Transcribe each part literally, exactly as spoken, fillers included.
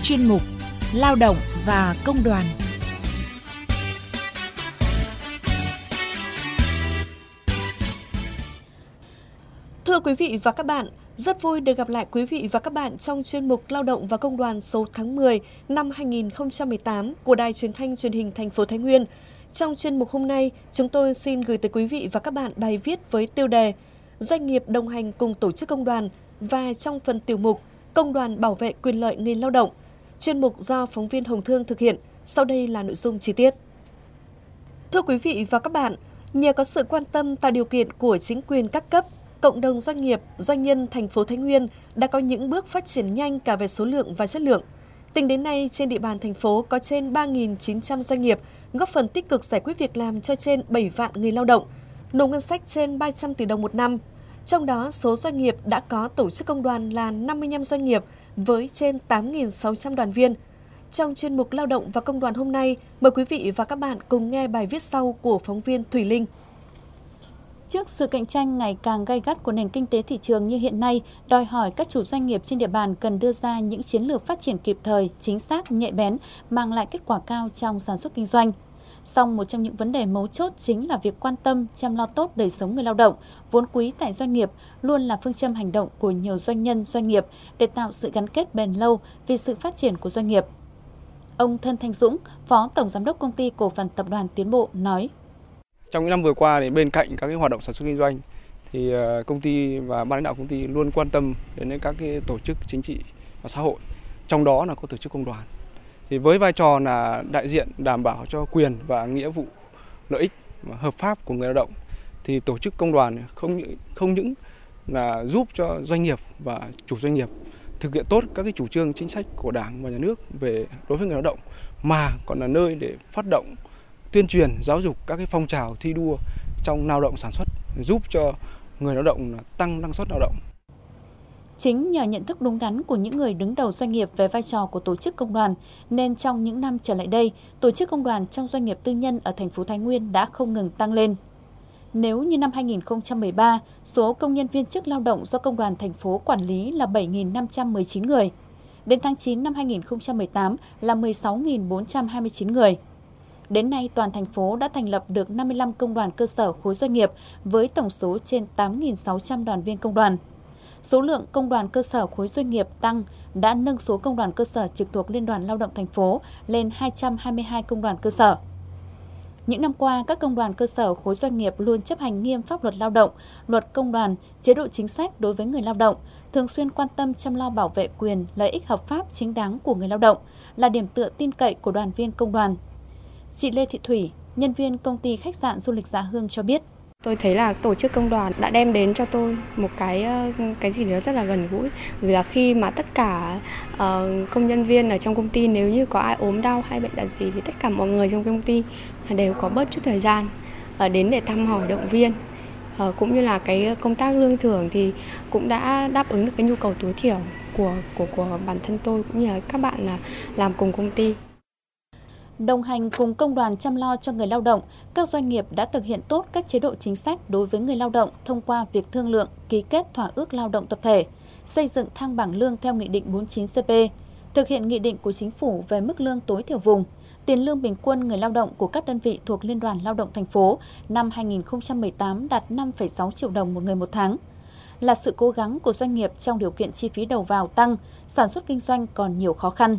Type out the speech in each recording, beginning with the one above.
chuyên mục Lao động và Công đoàn. Thưa quý vị và các bạn, rất vui được gặp lại quý vị và các bạn trong chuyên mục Lao động và Công đoàn số tháng mười năm hai nghìn không trăm mười tám của Đài Truyền thanh Truyền hình thành phố Thái Nguyên. Trong chuyên mục hôm nay, chúng tôi xin gửi tới quý vị và các bạn bài viết với tiêu đề Doanh nghiệp đồng hành cùng tổ chức công đoàn, và trong phần tiểu mục Công đoàn bảo vệ quyền lợi người lao động. Chuyên mục do phóng viên Hồng Thương thực hiện. Sau đây là nội dung chi tiết. Thưa quý vị và các bạn, nhờ có sự quan tâm tạo điều kiện của chính quyền các cấp, cộng đồng doanh nghiệp, doanh nhân thành phố Thái Nguyên đã có những bước phát triển nhanh cả về số lượng và chất lượng. Tính đến nay, trên địa bàn thành phố có trên ba nghìn chín trăm doanh nghiệp, góp phần tích cực giải quyết việc làm cho trên bảy vạn người lao động, nộp ngân sách trên ba trăm tỷ đồng một năm. Trong đó, số doanh nghiệp đã có tổ chức công đoàn là năm mươi lăm doanh nghiệp với trên tám nghìn sáu trăm đoàn viên. Trong chuyên mục Lao động và Công đoàn hôm nay, mời quý vị và các bạn cùng nghe bài viết sau của phóng viên Thủy Linh. Trước sự cạnh tranh ngày càng gay gắt của nền kinh tế thị trường như hiện nay, đòi hỏi các chủ doanh nghiệp trên địa bàn cần đưa ra những chiến lược phát triển kịp thời, chính xác, nhạy bén, mang lại kết quả cao trong sản xuất kinh doanh. Song một trong những vấn đề mấu chốt chính là việc quan tâm, chăm lo tốt đời sống người lao động, vốn quý tại doanh nghiệp luôn là phương châm hành động của nhiều doanh nhân, doanh nghiệp để tạo sự gắn kết bền lâu vì sự phát triển của doanh nghiệp. Ông Thân Thanh Dũng, Phó Tổng Giám đốc Công ty Cổ phần Tập đoàn Tiến Bộ nói: Trong những năm vừa qua, thì bên cạnh các cái hoạt động sản xuất kinh doanh, thì công ty và ban lãnh đạo công ty luôn quan tâm đến các cái tổ chức chính trị và xã hội, trong đó là có tổ chức công đoàn. Thì với vai trò là đại diện đảm bảo cho quyền và nghĩa vụ, lợi ích hợp pháp của người lao động, thì tổ chức công đoàn không không những là giúp cho doanh nghiệp và chủ doanh nghiệp thực hiện tốt các cái chủ trương chính sách của Đảng và Nhà nước về đối với người lao động, mà còn là nơi để phát động, tuyên truyền, giáo dục các cái phong trào thi đua trong lao động sản xuất, giúp cho người lao động tăng năng suất lao động. Chính nhờ nhận thức đúng đắn của những người đứng đầu doanh nghiệp về vai trò của tổ chức công đoàn, nên trong những năm trở lại đây, tổ chức công đoàn trong doanh nghiệp tư nhân ở thành phố Thái Nguyên đã không ngừng tăng lên. Nếu như năm hai nghìn không trăm mười ba, số công nhân viên chức lao động do công đoàn thành phố quản lý là bảy nghìn năm trăm mười chín người, đến tháng chín năm hai nghìn không trăm mười tám là mười sáu nghìn bốn trăm hai mươi chín người. Đến nay, toàn thành phố đã thành lập được năm mươi lăm công đoàn cơ sở khối doanh nghiệp với tổng số trên tám nghìn sáu trăm đoàn viên công đoàn. Số lượng công đoàn cơ sở khối doanh nghiệp tăng đã nâng số công đoàn cơ sở trực thuộc Liên đoàn Lao động thành phố lên hai trăm hai mươi hai công đoàn cơ sở. Những năm qua, các công đoàn cơ sở khối doanh nghiệp luôn chấp hành nghiêm pháp luật lao động, luật công đoàn, chế độ chính sách đối với người lao động, thường xuyên quan tâm chăm lo bảo vệ quyền, lợi ích hợp pháp chính đáng của người lao động, là điểm tựa tin cậy của đoàn viên công đoàn. Chị Lê Thị Thủy, nhân viên công ty khách sạn du lịch Dạ Hương cho biết: Tôi thấy là tổ chức công đoàn đã đem đến cho tôi một cái cái gì đó rất là gần gũi. Vì là khi mà tất cả uh, công nhân viên ở trong công ty, nếu như có ai ốm đau hay bệnh tật gì, thì tất cả mọi người trong công ty đều có bớt chút thời gian uh, đến để thăm hỏi, động viên. Uh, cũng như là cái công tác lương thưởng thì cũng đã đáp ứng được cái nhu cầu tối thiểu của của của bản thân tôi cũng như là các bạn là làm cùng công ty. Đồng hành cùng công đoàn chăm lo cho người lao động, các doanh nghiệp đã thực hiện tốt các chế độ chính sách đối với người lao động thông qua việc thương lượng, ký kết thỏa ước lao động tập thể, xây dựng thang bảng lương theo Nghị định bốn mươi chín C P, thực hiện Nghị định của Chính phủ về mức lương tối thiểu vùng, tiền lương bình quân người lao động của các đơn vị thuộc Liên đoàn Lao động thành phố năm hai nghìn không trăm mười tám đạt năm phẩy sáu triệu đồng một người một tháng. Là sự cố gắng của doanh nghiệp trong điều kiện chi phí đầu vào tăng, sản xuất kinh doanh còn nhiều khó khăn.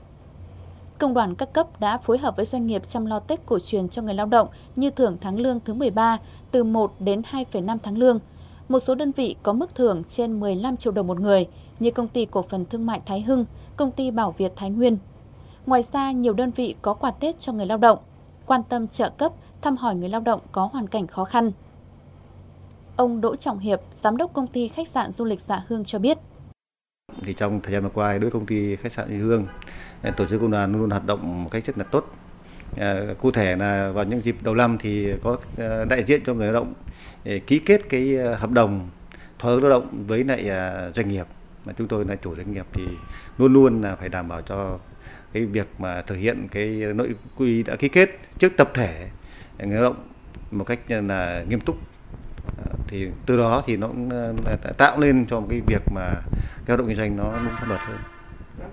Công đoàn các cấp đã phối hợp với doanh nghiệp chăm lo Tết cổ truyền cho người lao động như thưởng tháng lương thứ mười ba từ một đến hai phẩy năm tháng lương. Một số đơn vị có mức thưởng trên mười lăm triệu đồng một người như Công ty Cổ phần Thương mại Thái Hưng, Công ty Bảo Việt Thái Nguyên. Ngoài ra, nhiều đơn vị có quà Tết cho người lao động, quan tâm trợ cấp, thăm hỏi người lao động có hoàn cảnh khó khăn. Ông Đỗ Trọng Hiệp, Giám đốc Công ty Khách sạn Du lịch Dạ Hương cho biết: Thì trong thời gian vừa qua, đối với Công ty Khách sạn Dạ Hương, tổ chức công đoàn luôn hoạt động một cách rất là tốt. À, cụ thể là vào những dịp đầu năm thì có đại diện cho người lao động để ký kết cái hợp đồng thỏa ước lao động với lại doanh nghiệp, mà chúng tôi là chủ doanh nghiệp thì luôn luôn là phải đảm bảo cho cái việc mà thực hiện cái nội quy đã ký kết trước tập thể người lao động một cách là nghiêm túc. Thì từ đó thì nó cũng tạo lên cho một cái việc mà cái hoạt động kinh doanh nó đúng pháp luật hơn.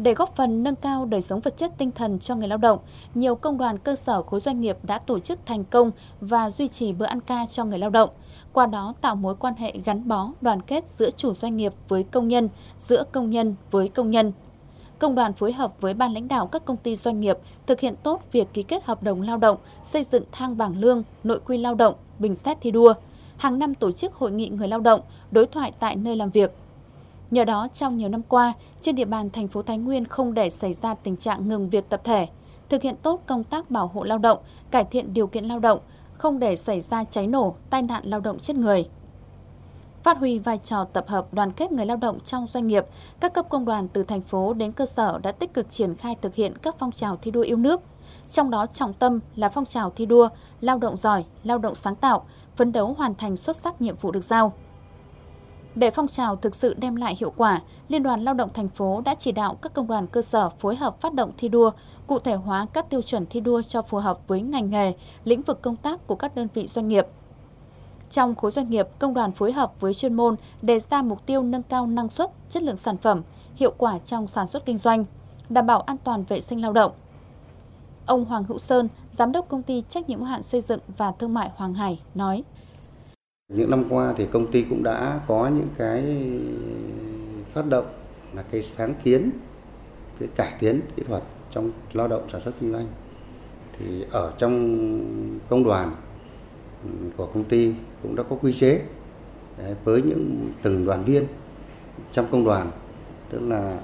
Để góp phần nâng cao đời sống vật chất tinh thần cho người lao động, nhiều công đoàn cơ sở khối doanh nghiệp đã tổ chức thành công và duy trì bữa ăn ca cho người lao động. Qua đó tạo mối quan hệ gắn bó, đoàn kết giữa chủ doanh nghiệp với công nhân, giữa công nhân với công nhân. Công đoàn phối hợp với ban lãnh đạo các công ty doanh nghiệp thực hiện tốt việc ký kết hợp đồng lao động, xây dựng thang bảng lương, nội quy lao động, bình xét thi đua. Hàng năm tổ chức hội nghị người lao động, đối thoại tại nơi làm việc. Nhờ đó, trong nhiều năm qua, trên địa bàn thành phố Thái Nguyên không để xảy ra tình trạng ngừng việc tập thể, thực hiện tốt công tác bảo hộ lao động, cải thiện điều kiện lao động, không để xảy ra cháy nổ, tai nạn lao động chết người. Phát huy vai trò tập hợp đoàn kết người lao động trong doanh nghiệp, các cấp công đoàn từ thành phố đến cơ sở đã tích cực triển khai thực hiện các phong trào thi đua yêu nước. Trong đó trọng tâm là phong trào thi đua, lao động giỏi, lao động sáng tạo, phấn đấu hoàn thành xuất sắc nhiệm vụ được giao. Để phong trào thực sự đem lại hiệu quả, Liên đoàn Lao động thành phố đã chỉ đạo các công đoàn cơ sở phối hợp phát động thi đua, cụ thể hóa các tiêu chuẩn thi đua cho phù hợp với ngành nghề, lĩnh vực công tác của các đơn vị doanh nghiệp. Trong khối doanh nghiệp, công đoàn phối hợp với chuyên môn đề ra mục tiêu nâng cao năng suất, chất lượng sản phẩm, hiệu quả trong sản xuất kinh doanh, đảm bảo an toàn vệ sinh lao động. Ông Hoàng Hữu Sơn, Giám đốc Công ty Trách nhiệm hữu hạn Xây dựng và Thương mại Hoàng Hải nói: Những năm qua thì công ty cũng đã có những cái phát động là cái sáng kiến, cái cải tiến kỹ thuật trong lao động sản xuất kinh doanh. Thì ở trong công đoàn của công ty cũng đã có quy chế đấy, với những từng đoàn viên trong công đoàn, tức là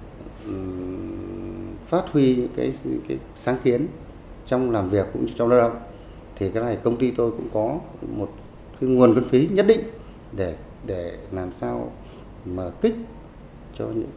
um, phát huy những cái, cái sáng kiến trong làm việc cũng như trong lao động. Thì cái này công ty tôi cũng có một cái nguồn kinh phí nhất định để để làm sao mà kích cho những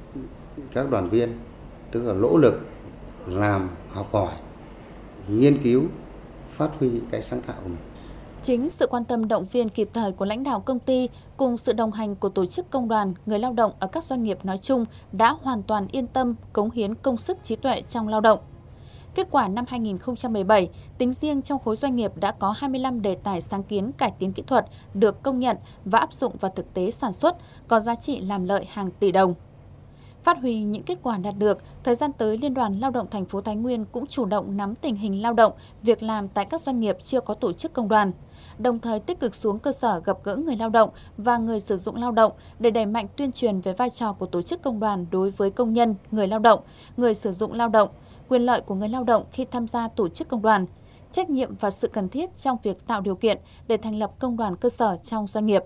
các đoàn viên, tức là nỗ lực làm, học hỏi, nghiên cứu, phát huy cái sáng tạo của mình. Chính sự quan tâm động viên kịp thời của lãnh đạo công ty cùng sự đồng hành của tổ chức công đoàn, người lao động ở các doanh nghiệp nói chung đã hoàn toàn yên tâm cống hiến công sức trí tuệ trong lao động. Kết quả năm hai nghìn không trăm mười bảy, tính riêng trong khối doanh nghiệp đã có hai mươi lăm đề tài sáng kiến cải tiến kỹ thuật được công nhận và áp dụng vào thực tế sản xuất, có giá trị làm lợi hàng tỷ đồng. Phát huy những kết quả đạt được, thời gian tới Liên đoàn Lao động thành phố Thái Nguyên cũng chủ động nắm tình hình lao động, việc làm tại các doanh nghiệp chưa có tổ chức công đoàn, đồng thời tích cực xuống cơ sở gặp gỡ người lao động và người sử dụng lao động để đẩy mạnh tuyên truyền về vai trò của tổ chức công đoàn đối với công nhân, người lao động, người sử dụng lao động, quyền lợi của người lao động khi tham gia tổ chức công đoàn, trách nhiệm và sự cần thiết trong việc tạo điều kiện để thành lập công đoàn cơ sở trong doanh nghiệp.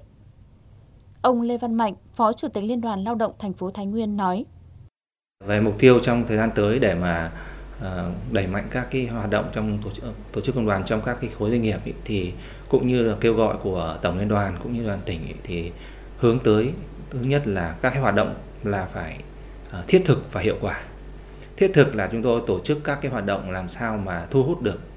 Ông Lê Văn Mạnh, Phó Chủ tịch Liên đoàn Lao động thành phố Thái Nguyên nói: Về mục tiêu trong thời gian tới để mà uh, đẩy mạnh các cái hoạt động trong tổ chức, tổ chức công đoàn trong các cái khối doanh nghiệp ý, thì cũng như là kêu gọi của Tổng Liên đoàn cũng như đoàn tỉnh ý, thì hướng tới thứ nhất là các cái hoạt động là phải uh, thiết thực và hiệu quả. Thiết thực là chúng tôi tổ chức các cái hoạt động làm sao mà thu hút được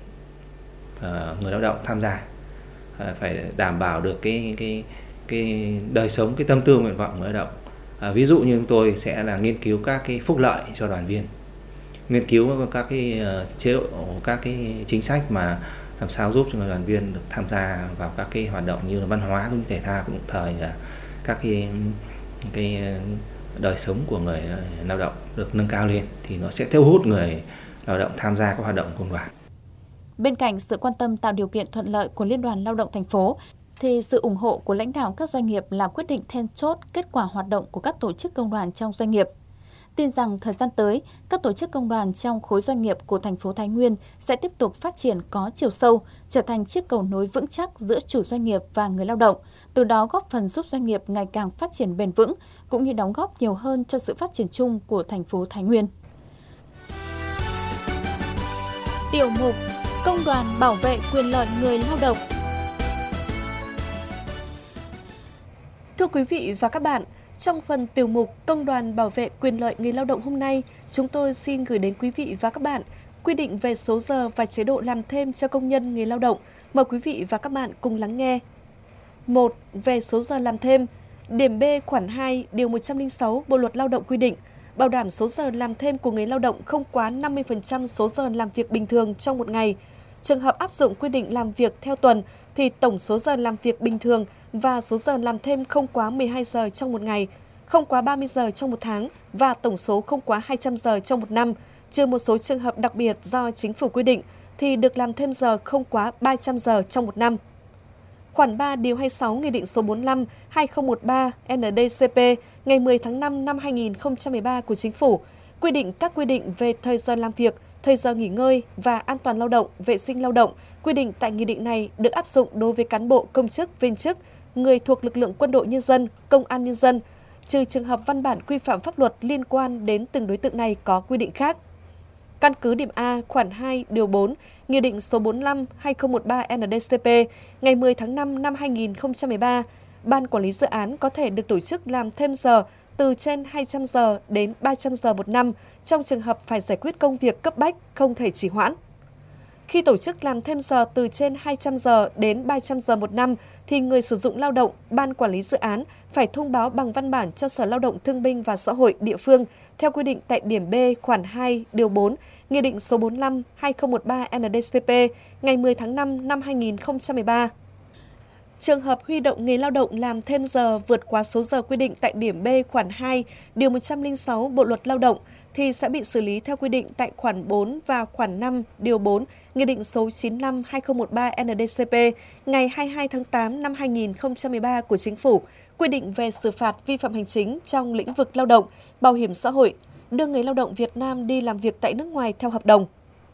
uh, người lao động tham gia, uh, phải đảm bảo được cái cái cái đời sống, cái tâm tư nguyện vọng của người lao động. À, ví dụ như chúng tôi sẽ là nghiên cứu các cái phúc lợi cho đoàn viên, nghiên cứu các cái uh, chế độ, các cái chính sách mà làm sao giúp cho người đoàn viên được tham gia vào các cái hoạt động như là văn hóa cũng như thể thao, cũng đồng thời là các cái cái đời sống của người lao động được nâng cao lên, thì nó sẽ thu hút người lao động tham gia các hoạt động công đoàn. Bên cạnh sự quan tâm tạo điều kiện thuận lợi của Liên đoàn Lao động thành phố, thì sự ủng hộ của lãnh đạo các doanh nghiệp là quyết định then chốt kết quả hoạt động của các tổ chức công đoàn trong doanh nghiệp. Tin rằng thời gian tới, các tổ chức công đoàn trong khối doanh nghiệp của thành phố Thái Nguyên sẽ tiếp tục phát triển có chiều sâu, trở thành chiếc cầu nối vững chắc giữa chủ doanh nghiệp và người lao động, từ đó góp phần giúp doanh nghiệp ngày càng phát triển bền vững, cũng như đóng góp nhiều hơn cho sự phát triển chung của thành phố Thái Nguyên. Tiểu mục Công đoàn bảo vệ quyền lợi người lao động. Thưa quý vị và các bạn, trong phần tiểu mục Công đoàn bảo vệ quyền lợi người lao động hôm nay, chúng tôi xin gửi đến quý vị và các bạn quy định về số giờ và chế độ làm thêm cho công nhân người lao động. Mời quý vị và các bạn cùng lắng nghe. một. Về số giờ làm thêm. Điểm B khoản hai, điều một trăm lẻ sáu Bộ luật Lao động quy định, bảo đảm số giờ làm thêm của người lao động không quá năm mươi phần trăm số giờ làm việc bình thường trong một ngày. Trường hợp áp dụng quy định làm việc theo tuần thì tổng số giờ làm việc bình thường và số giờ làm thêm không quá mười hai giờ trong một ngày. không quá ba mươi giờ trong một tháng và tổng số không quá hai trăm giờ trong một năm, trừ một số trường hợp đặc biệt do chính phủ quy định, thì được làm thêm giờ không quá ba trăm giờ trong một năm. Khoản ba điều hai mươi sáu Nghị định số bốn mươi lăm trên hai nghìn không trăm mười ba N D C P ngày mười tháng năm năm hai nghìn không trăm mười ba của Chính phủ quy định các quy định về thời giờ làm việc, thời giờ nghỉ ngơi và an toàn lao động, vệ sinh lao động. Quy định tại nghị định này được áp dụng đối với cán bộ, công chức, viên chức, người thuộc lực lượng quân đội nhân dân, công an nhân dân, trừ trường hợp văn bản quy phạm pháp luật liên quan đến từng đối tượng này có quy định khác. Căn cứ điểm A khoản hai điều bốn Nghị định số bốn mươi lăm trên hai nghìn không trăm mười ba N D C P ngày mười tháng năm năm hai nghìn không trăm mười ba, Ban Quản lý Dự án có thể được tổ chức làm thêm giờ từ trên hai trăm giờ đến ba trăm giờ một năm trong trường hợp phải giải quyết công việc cấp bách không thể trì hoãn. Khi tổ chức làm thêm giờ từ trên hai trăm giờ đến ba trăm giờ một năm thì người sử dụng lao động, Ban Quản lý Dự án phải thông báo bằng văn bản cho Sở Lao động Thương binh và Xã hội địa phương theo quy định tại điểm B khoản hai điều bốn Nghị định số bốn mươi lăm trên hai nghìn không trăm mười ba N D C P ngày mười tháng năm năm hai nghìn không trăm mười ba. Trường hợp huy động người lao động làm thêm giờ vượt quá số giờ quy định tại điểm B khoản hai điều một trăm lẻ sáu Bộ luật Lao động thì sẽ bị xử lý theo quy định tại khoản bốn và khoản năm điều bốn Nghị định số chín mươi lăm trên hai nghìn không trăm mười ba N D C P ngày hai mươi hai tháng tám năm hai nghìn không trăm mười ba của Chính phủ, quy định về xử phạt vi phạm hành chính trong lĩnh vực lao động, bảo hiểm xã hội, đưa người lao động Việt Nam đi làm việc tại nước ngoài theo hợp đồng.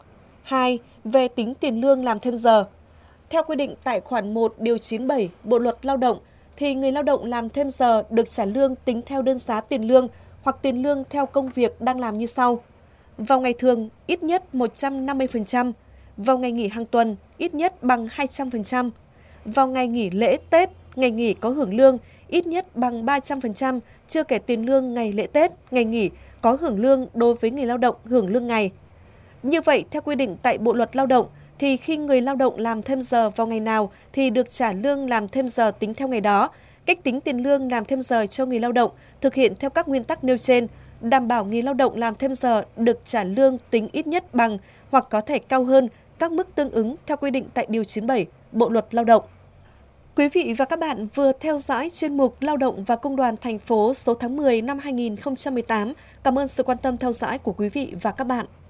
hai. Về tính tiền lương làm thêm giờ. Theo quy định tại khoản một điều chín mươi bảy Bộ luật Lao động thì người lao động làm thêm giờ được trả lương tính theo đơn giá tiền lương hoặc tiền lương theo công việc đang làm như sau. Vào ngày thường, ít nhất một trăm năm mươi phần trăm. Vào ngày nghỉ hàng tuần, ít nhất bằng hai trăm phần trăm. Vào ngày nghỉ lễ Tết, ngày nghỉ có hưởng lương, ít nhất bằng ba trăm phần trăm, chưa kể tiền lương ngày lễ Tết, ngày nghỉ có hưởng lương đối với người lao động hưởng lương ngày. Như vậy, theo quy định tại Bộ luật Lao động, thì khi người lao động làm thêm giờ vào ngày nào thì được trả lương làm thêm giờ tính theo ngày đó. Cách tính tiền lương làm thêm giờ cho người lao động thực hiện theo các nguyên tắc nêu trên, đảm bảo người lao động làm thêm giờ được trả lương tính ít nhất bằng hoặc có thể cao hơn các mức tương ứng theo quy định tại điều chín mươi bảy Bộ luật Lao động. Quý vị và các bạn vừa theo dõi chuyên mục Lao động và Công đoàn thành phố số tháng mười năm hai nghìn không trăm mười tám. Cảm ơn sự quan tâm theo dõi của quý vị và các bạn.